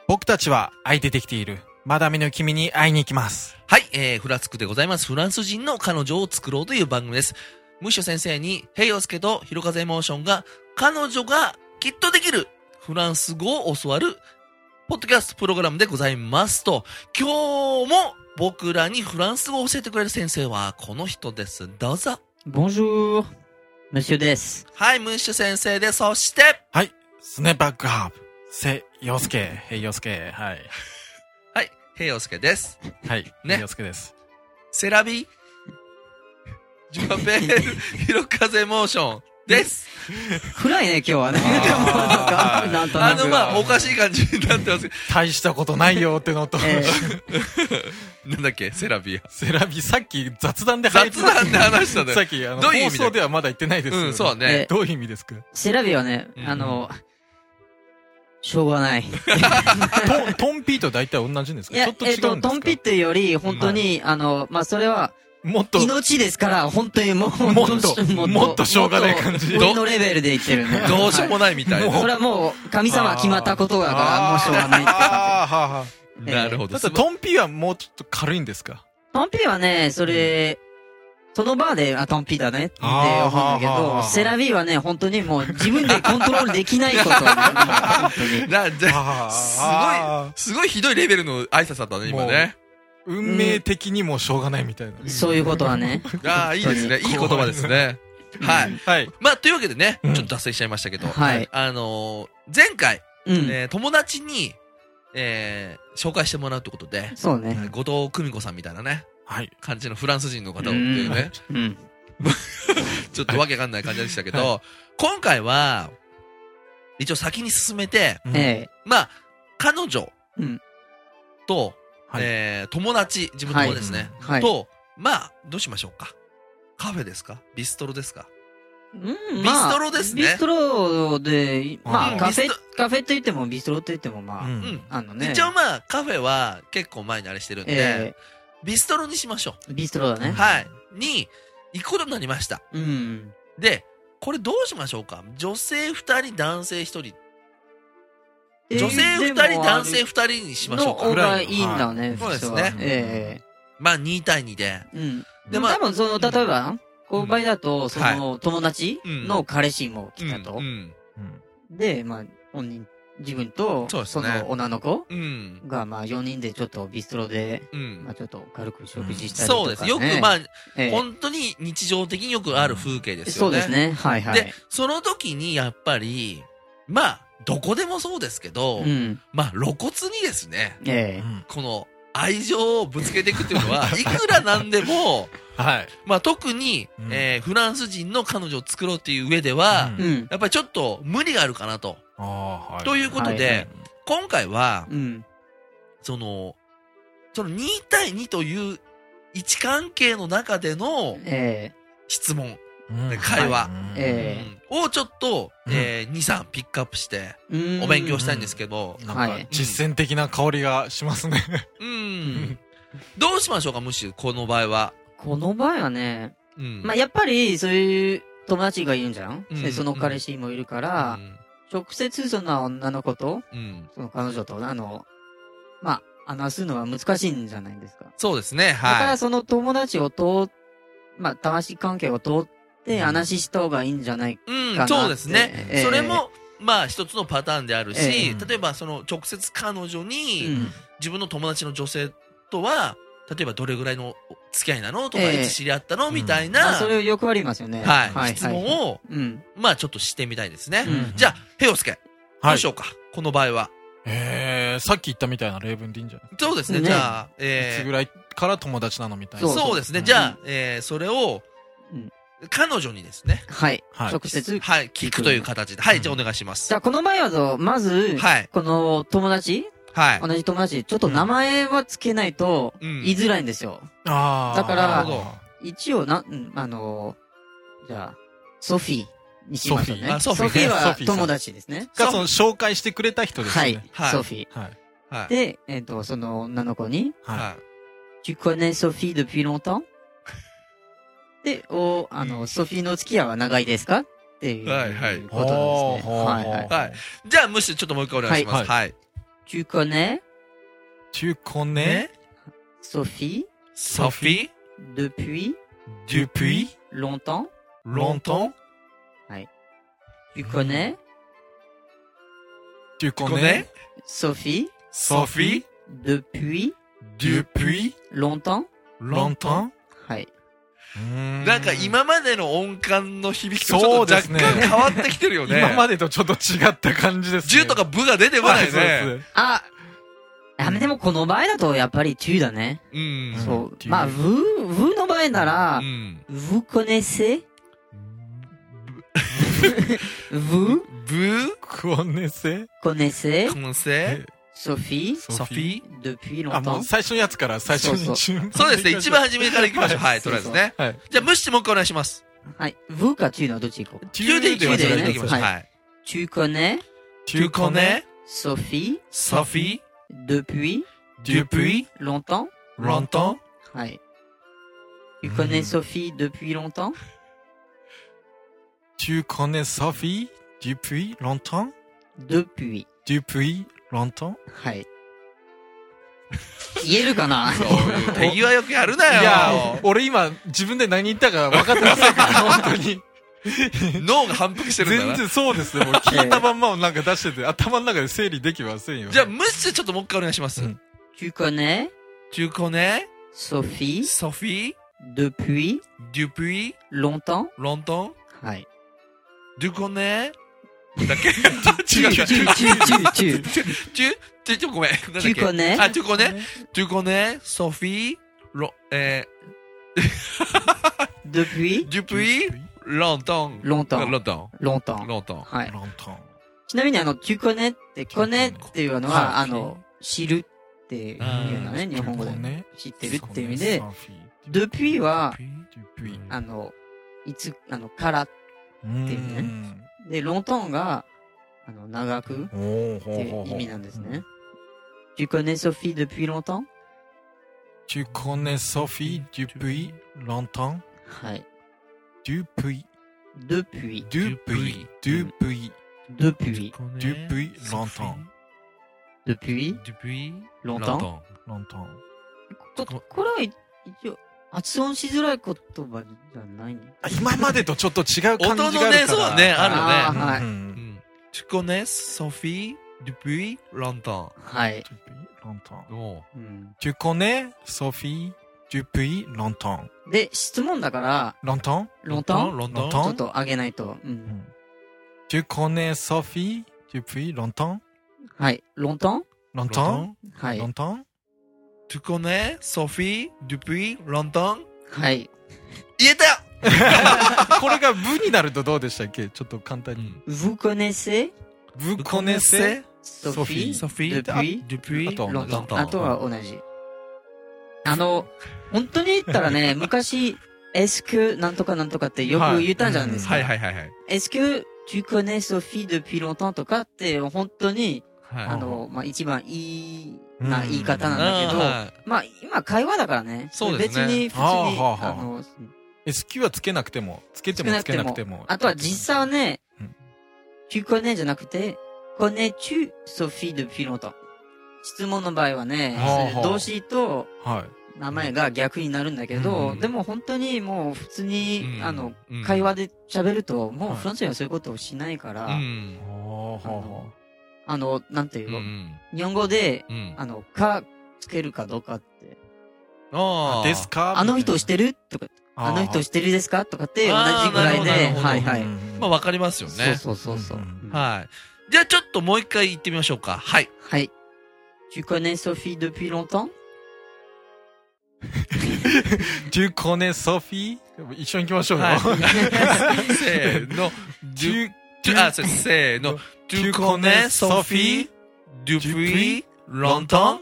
僕たちは愛でできている。まだ見ぬ君に会いに行きます。 はい、フラスクでございます。フランス人の彼女を作ろうという番組です。ムッシュ先生に、ヘイヨスケとひろかぜエモーションが、彼女がきっとできるフランス語を教わる、ポッドキャストプログラムでございますと、今日も僕らにフランス語を教えてくれる先生はこの人です。どうぞ。 Bonjour, Monsieur です。 はい、ムッシュ先生で、そして、 はい、スネバックハーブ、セヨスケ、ヘイヨスケ、はい。 はい、ヘイヨスケです。 はい、 ね。 ヘイヨスケです。 セラビジュアペール、ひろかぜエモーション。です。 暗いね、今日はね。なんとなく。 おかしい感じになってますけど。 大したことないよってのと。 なんだっけ、セラビア。 セラビ、さっき雑談で話したね。 さっき、放送ではまだ言ってないですよ。 うん、そうね。 どういう意味ですか？ セラビアはね、しょうがない。 トンピーと大体同じんですか？ちょっと違うんですか？ トンピっていうより、本当に、それは、 もっと。 命ですから、本当にもっとしょうがない感じ。 上のレベルで言ってるね。 どうしようもないみたいな。 それはもう、神様決まったことだから、もうしょうがないって感じ。なるほど。 だってトンピはもうちょっと軽いんですか？ トンピはね、その場で、トンピだねって思うんだけど、セラビーはね、本当にもう自分でコントロールできないこと。本当に。すごいひどいレベルの挨拶だったね、今ね。 運命的にもしょうがないみたいな。 そういうことはね。 いいですね。いい言葉ですね。はい。 はい。 というわけでね、ちょっと脱線しちゃいましたけど、 はい。 前回、友達に、紹介してもらうってことで、 そうね。 後藤久美子さんみたいなね、 はい。 感じのフランス人の方をっていうね、ちょっとわけわかんない感じでしたけど、今回は、一応先に進めて、彼女と、友達、自分の方ですね。と、どうしましょうか。カフェですか？ビストロですか？ビストロですね。 ビストロで、カフェって言っても、ビストロって言っても、 一応カフェは結構前にあれしてるんで、ビストロにしましょう。 ビストロだね。 はい。に、行くことになりました。で、これどうしましょうか？女性2人、男性1人。女性2人、男性2人にしましょうか。 の方がいいんだね、 そうですね。2対2で。 で、多分例えば、この場合だと、友達の彼氏も来たと。で、自分と、その女の子が、4人でちょっとビストロで、ちょっと軽く食事したりとか。 そうです。よく、本当に日常的によくある風景ですよね。 そうですね。はいはい。 で、その時にやっぱり、どこでもそうですけど、露骨にですね、この愛情をぶつけていくっていうのは、いくらなんでも、特に、フランス人の彼女を作ろうっていう上では、やっぱりちょっと無理があるかなと。ということで、今回は、その2対2という位置関係の中での質問、会話をちょっと、2、3ピックアップしてお勉強したいんですけど、 なんか実践的な香りがしますね。 どうしましょうか、むしろこの場合は。 この場合はね、やっぱりそういう友達がいるんじゃん？その彼氏もいるから、直接その女の子と、その彼女と、話すのは難しいんじゃないですか。 そうですね、はい。 だからその友達を魂関係を通って話した方がいいんじゃないかなって。 そうですね。それも、一つのパターンであるし、例えばその直接彼女に、自分の友達の女性とは、例えばどれぐらいの付き合いなのとか、いつ知り合ったのみたいな。 それよくありますよね。 はい。質問を、ちょっとしてみたいですね。じゃあ、ヘヨスケ。どうしようか。この場合は。 さっき言ったみたいな例文でいいんじゃない？ そうですね。じゃあ、 いつぐらいから友達なのみたいな。 そうですね。じゃあ、それを、彼女にですね。 はい。直接。 はい。聞くという形で。はい。じゃあお願いします。 じゃあこの場合はまず、この友達同じ友達、ちょっと名前はつけないと言いづらいんですよ。だから、一応じゃあ、ソフィーにしましょうね。ソフィーは友達ですね。 その紹介してくれた人ですね。 はい。ソフィー。で、その女の子に、Tu connais Sophie depuis longtemps? で、ソフィーの付き合いは長いですかっていうことなんですね。 はい。じゃあ、むしろちょっともう一回お願いします。はい。 Tu connais Sophie depuis longtemps はい。Tu connais Sophie depuis longtemps はい。 なんか今までの音感の響きとちょっと若干変わってきてるよね。 今までとちょっと違った感じですね。 10とかブが出てこないね。 でもこの場合だとやっぱりtuだね。そう。まあ、vousの場合なら、vous connaissez vous connaissez Sophie depuis longtemps もう最初のやつから最初にそうですね。一番初めから行きましょう。はい、とりあえずね。じゃあ、無視もう一回お願いします。 はい。vous かtuのはどっち行こう tu で行きましょう。行きましょう。はい。 tu connais Sophie depuis longtemps はい。tu connais Sophie depuis longtemps Tu connais Sophie depuis longtemps Depuis longtemps はい。言えるかな手際よくやるなよ。 いや、俺今自分で何言ったか分かってませんから、本当に。 脳が反復してるんだな。 全然そうですね。もう聞いたまんまをなんか出してて、頭の中で整理できませんよ。 じゃあ、無視ちょっともう一回お願いします。 Tu connais Sophie depuis longtemps はい。 Tu connais だっけ違う。ちょ、ごめん。 Tu connais Tu connais Sophie depuis longtemps はい。ちなみにtu connaisって、connaisっていうのは、知るっていうのね、日本語で知ってるっていう意味で、depuis は、いつ、からっていうね。で、longtemps が、長くっていう意味なんですね。Tu connais Sophie depuis longtemps? Tu connais Sophie depuis longtemps? はい。 depuis longtemps. Depuis longtemps. これは一応、発音しづらい言葉じゃないの？ 今までとちょっと違う感じがあるから。 音のね、そうね、あるね。 はい。 Tu connais Sophie depuis longtemps. はい。 Tu connais Sophie depuis longtemps. で、質問だから、 longtemps? ちょっと上げないと。 Tu connais Sophie depuis longtemps? はい。longtemps? はい。 Tu connais Sophie depuis longtemps? はい。 言えたよこれが部になるとどうでしたっけ？ちょっと簡単に。 Vous connaissez Sophie depuis longtemps. あとは同じ。本当に言ったらね、昔、Est-ce que なんとかなんとかってよく言ったんじゃないですか。 はい。 Est-ce que tu connais Sophie depuis longtemps とかって、本当に、一番いいな言い方なんだけど、まあ、今会話だからね。 そうですね。 別に普通に、 SQ はつけなくても、つけてもつけなくても。 あとは実際はね、tu connais じゃなくて、connais-tu Sophie depuis longtemps? 質問の場合はね、動詞と名前が逆になるんだけど、でも本当にもう普通に、会話で喋ると、もうフランス人はそういうことをしないから、なんていうの、日本語で、かつけるかどうかって。 ですか？ あの人してるとか、あの人してるですかとかって同じぐらいで、はい。 まあわかりますよね。 そう。 はい。じゃあちょっともう一回言ってみましょうか。はい。 はい。Tu connais Sophie depuis longtemps? Tu connais Sophie? 一緒に行きましょうよ。 せーの。せーの。Tu connais Sophie depuis longtemps?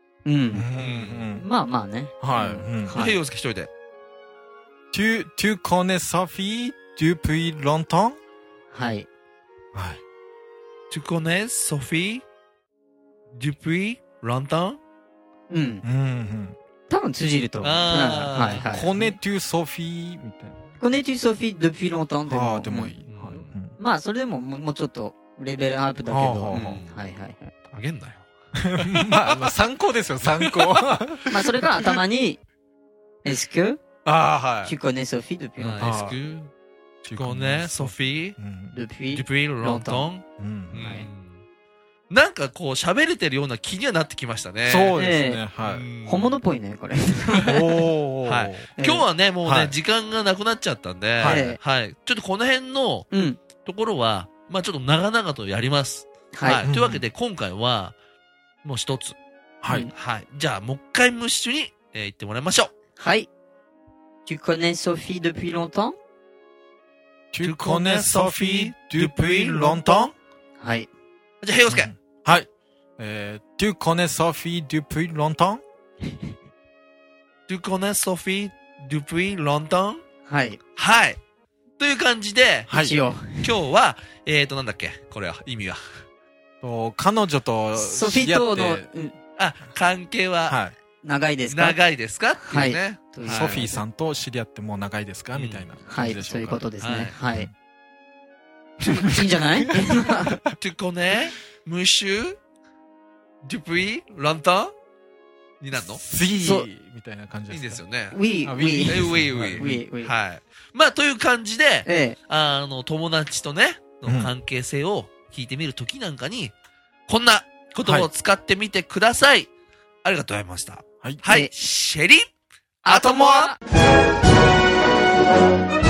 まあね。 はい。陽介一人で。 Tu connais Sophie depuis longtemps? はい。 Tu connais Sophie depuis longtemps? 多分通じると。 Connais-tu Sophie? みたいな。 Connais-tu Sophie depuis longtemps? でもいい。 まあ、それでももうちょっとレベルアップだけど。 あげんなよ。 まあ、参考ですよ、参考。 まあ、それから頭に、Est-ce que tu connais Sophie depuis longtemps? Est-ce que tu connais Sophie depuis longtemps? なんかこう喋れてるような気にはなってきましたね。 そうですね。はい。 本物っぽいね、これ。 おー。はい。今日はね、もうね、時間がなくなっちゃったんで、はい。ちょっとこの辺のところは、まあちょっと長々とやります。はい。というわけで今回は、もう一つ。はい。はい。じゃあもう一回ムッシュに言ってもらいましょう。 はい。Tu connais Sophie depuis longtemps? Tu connais Sophie depuis longtemps? はい。 じゃあ、平洋介。 はい。Tu connais Sophie depuis longtemps? Tu connais Sophie depuis longtemps? はい。 はい。という感じで、 はい。今日は、なんだっけこれは、意味は。 彼女と、 ソフィーとの、 関係は、はい。 長いですか長いですかっていうね。 ソフィーさんと知り合ってもう長いですかみたいな。 はい。そういうことですね。はい。いいんじゃない Tu connais Monsieur depuis longtemps? になるのみたいな感じです。 いいんですよね。 Oui。 はい。まあ、という感じで、友達とね、の関係性を聞いてみるときなんかに、こんな言葉を使ってみてください。ありがとうございました。はい。シェリーアトモア